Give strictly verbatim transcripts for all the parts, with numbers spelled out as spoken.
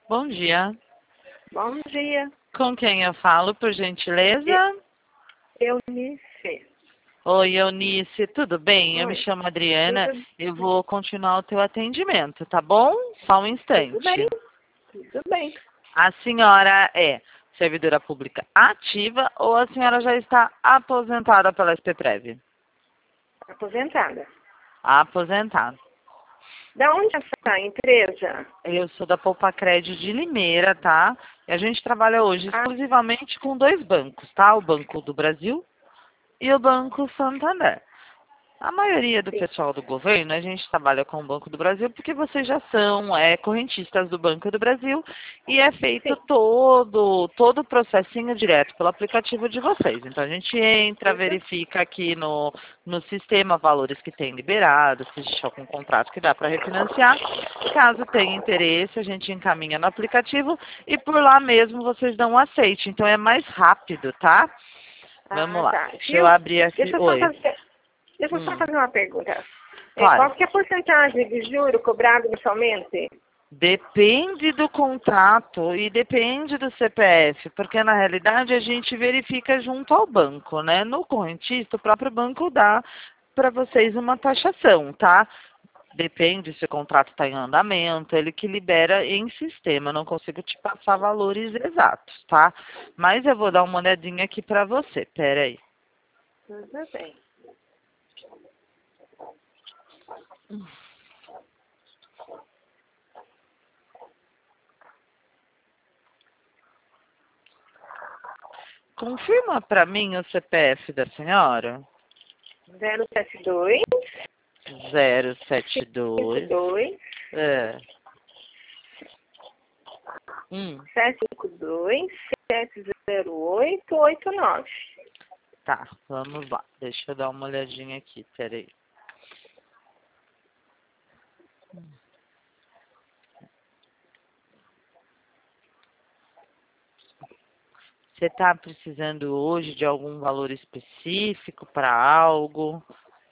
Bom dia. Bom dia. Com quem eu falo, por gentileza? Eunice. Oi, Eunice, tudo bem? Eu me Oi. chamo Adriana. Tudo, Eu vou continuar o teu atendimento, tá bom? Só um instante. tudo bem? Tudo bem. A senhora é servidora pública ativa ou a senhora já está aposentada pela S P Prev? Aposentada. Aposentada. Da onde é essa empresa? Eu sou da Poupacred de Limeira, tá? E a gente trabalha hoje Ah, exclusivamente com dois bancos, tá? O Banco do Brasil e o Banco Santander. A maioria do sim. pessoal do governo, a gente trabalha com o Banco do Brasil porque vocês já são é, correntistas do Banco do Brasil e é feito Sim. todo, todo o processinho direto pelo aplicativo de vocês. Então a gente entra, Tudo. verifica aqui no, no sistema valores que tem liberados, se existe algum contrato que dá para refinanciar. Caso tenha interesse, a gente encaminha no aplicativo e por lá mesmo vocês dão um aceite. Então é mais rápido, tá? Vamos Ah, lá. tá. Deixa eu Viu? abrir aqui. Deixa eu só Oi. fazer, deixa eu só Hum, fazer uma pergunta. É, claro. qual que é a porcentagem de juro cobrado mensalmente? Depende do contrato e depende do C P F, porque na realidade a gente verifica junto ao banco, né? No correntista, o próprio banco dá para vocês uma taxação, tá? Depende se o contrato está em andamento, ele que libera em sistema, eu não consigo te passar valores exatos, tá? Mas eu vou dar uma olhadinha aqui para você, peraí. Tudo bem. Confirma para mim o C P F da senhora? zero sete dois, zero sete cinco dois. dois, É. Hum, sete cinco dois, sete zero oito, oito nove. tá, vamos lá. Deixa eu dar uma olhadinha aqui, peraí. Você está precisando hoje de algum valor específico para algo?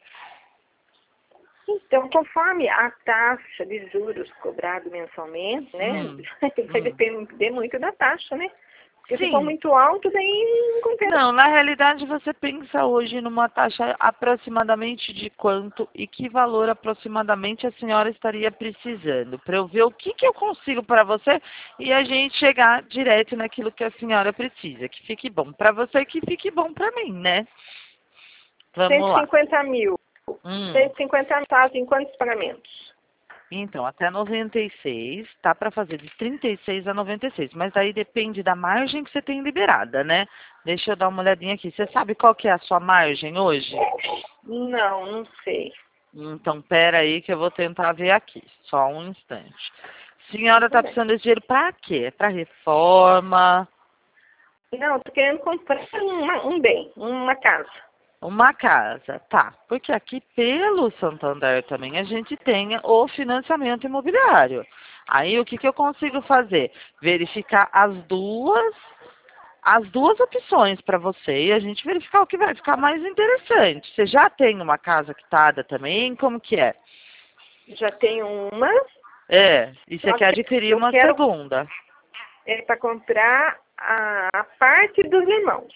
Então, conforme a taxa de juros cobrado mensalmente, né, Hum, vai hum. depender muito da taxa, né? Porque se for Sim. muito alto, daí não compensa. Não, na realidade você pensa hoje numa taxa aproximadamente de quanto e que valor aproximadamente a senhora estaria precisando, para eu ver o que, que eu consigo para você e a gente chegar direto naquilo que a senhora precisa, que fique bom para você e que fique bom para mim, né? Vamos cento e lá. cinquenta mil. Hum. cento e cinquenta mil fazem quantos pagamentos? Então, até noventa e seis, tá para fazer de trinta e seis a noventa e seis, mas aí depende da margem que você tem liberada, né? Deixa eu dar uma olhadinha aqui. Você sabe qual que é a sua margem hoje? Não, não sei. Então, pera aí que eu vou tentar ver aqui. Só um instante. Senhora Tudo está bem. precisando desse dinheiro para quê? Para reforma? Não, estou querendo comprar uma- um bem, uma casa. Uma casa, tá. Porque aqui pelo Santander também a gente tem o financiamento imobiliário. Aí o que, que eu consigo fazer? Verificar as duas, as duas opções para você e a gente verificar o que vai ficar mais interessante. Você já tem uma casa quitada também? Como que é? Já tenho uma, É, e você só quer que adquirir eu uma quero segunda. é, para comprar a, a parte dos irmãos.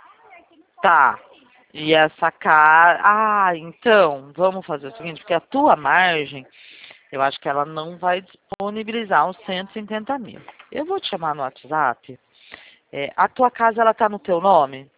Tá. E essa cara. Ah, então, vamos fazer o seguinte, porque a tua margem, eu acho que ela não vai disponibilizar os cento e cinquenta mil. Eu vou te chamar no WhatsApp. É, a tua casa, ela tá no teu nome?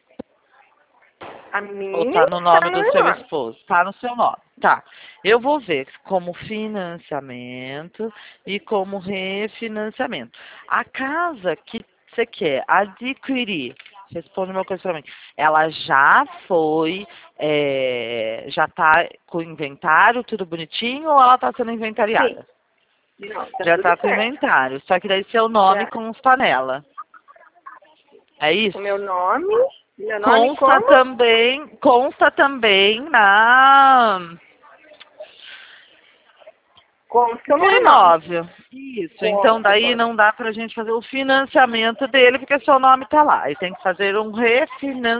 A Ou minha tá no está nome no do meu seu nome. esposo? Tá no seu nome. Tá. Eu vou ver como financiamento e como refinanciamento. A casa que você quer adquirir, responde uma coisa pra mim. Ela já foi, é, já tá com o inventário, tudo bonitinho, ou ela tá sendo Sim. inventariada? Não, tá Já tudo tá com certo. inventário, só que daí seu nome Já. consta nela. É O isso? meu nome, meu nome Consta como? também, consta também na Consta o no meu nome. imóvel. Isso. Então Consta, daí consta. não dá pra gente fazer o financiamento dele porque seu nome tá lá. E tem que fazer um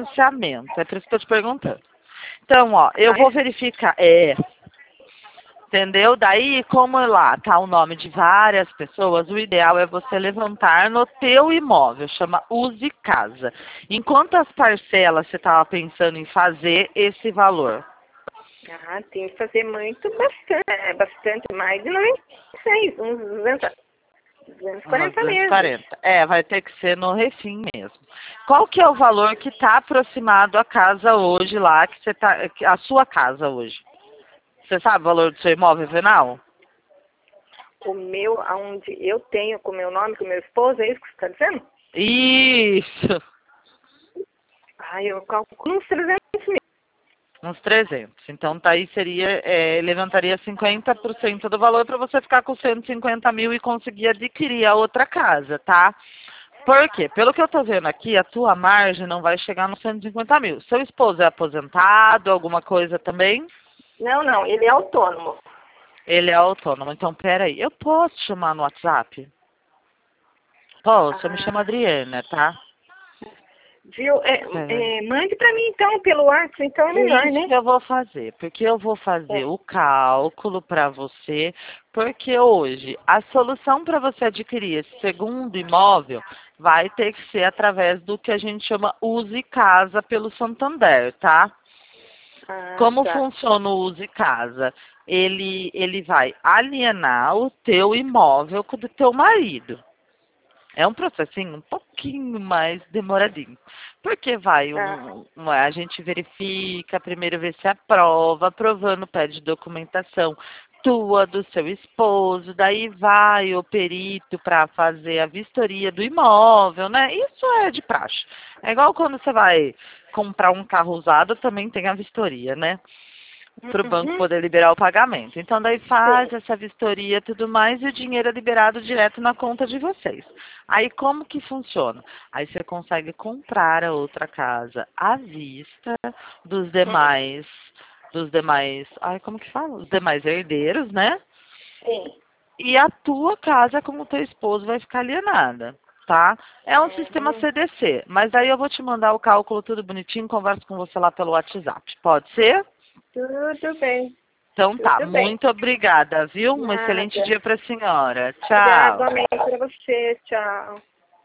refinanciamento. É por isso que eu tô te perguntando. Então, ó, eu Ah, vou é? verificar. É. Entendeu? Daí, como lá tá o nome de várias pessoas, o ideal é você levantar no teu imóvel, chama Use Casa. Em quantas parcelas você estava pensando em fazer esse valor? Ah, tem que fazer muito, bastante, é, bastante mais de noventa e seis, uns duzentos, duzentos e Umas quarenta duzentos e meses. quarenta. É, vai ter que ser no refim mesmo. Qual que é o valor que está aproximado à casa hoje lá, que você tá, que- a sua casa hoje? Você sabe o valor do seu imóvel venal? O meu, aonde eu tenho com o meu nome, com o meu esposo, é isso que você está dizendo? Isso! Ah, eu calculo uns trezentos mil. Uns trezentos. Então, daí seria, é, levantaria cinquenta por cento do valor para você ficar com cento e cinquenta mil e conseguir adquirir a outra casa, tá? Por quê? Pelo que eu tô vendo aqui, a tua margem não vai chegar nos cento e cinquenta mil. Seu esposo é aposentado, alguma coisa também? Não, não, ele é autônomo. Ele é autônomo. Então, peraí, eu posso te chamar no WhatsApp? Posso, eu me chamo Ah, Adriana, tá? viu? É, Peraí. é, mande para mim então pelo WhatsApp, então é melhor, Isso né? que eu vou fazer, porque eu vou fazer É. o cálculo para você, porque hoje a solução para você adquirir esse segundo imóvel vai ter que ser através do que a gente chama Use Casa pelo Santander, tá? Ah, Como tá. funciona o Use Casa? Ele, ele vai alienar o teu imóvel com o do teu marido. É um processinho um pouquinho mais demoradinho. Porque vai, Ah, um, um- a gente verifica, primeiro vê se aprova, aprovando pede documentação tua, do seu esposo, daí vai o perito para fazer a vistoria do imóvel, né? Isso é de praxe. É igual quando você vai comprar um carro usado, também tem a vistoria, né? Para o banco uhum, poder liberar o pagamento. Então, daí faz sim. essa vistoria e tudo mais e o dinheiro é liberado direto na conta de vocês. Aí, como que funciona? Aí você consegue comprar a outra casa à vista dos Hum, demais, dos demais, ai, como que fala? Os demais herdeiros, né? sim. E a tua casa com o teu esposo vai ficar alienada, tá? É um sistema Uhum. C D C, mas aí eu vou te mandar o cálculo tudo bonitinho, converso com você lá pelo WhatsApp. Pode ser? Tudo bem, Então tá, tudo bem. muito obrigada, viu? Um excelente Nada. dia para a senhora. Obrigada Tchau. igualmente para você. Tchau.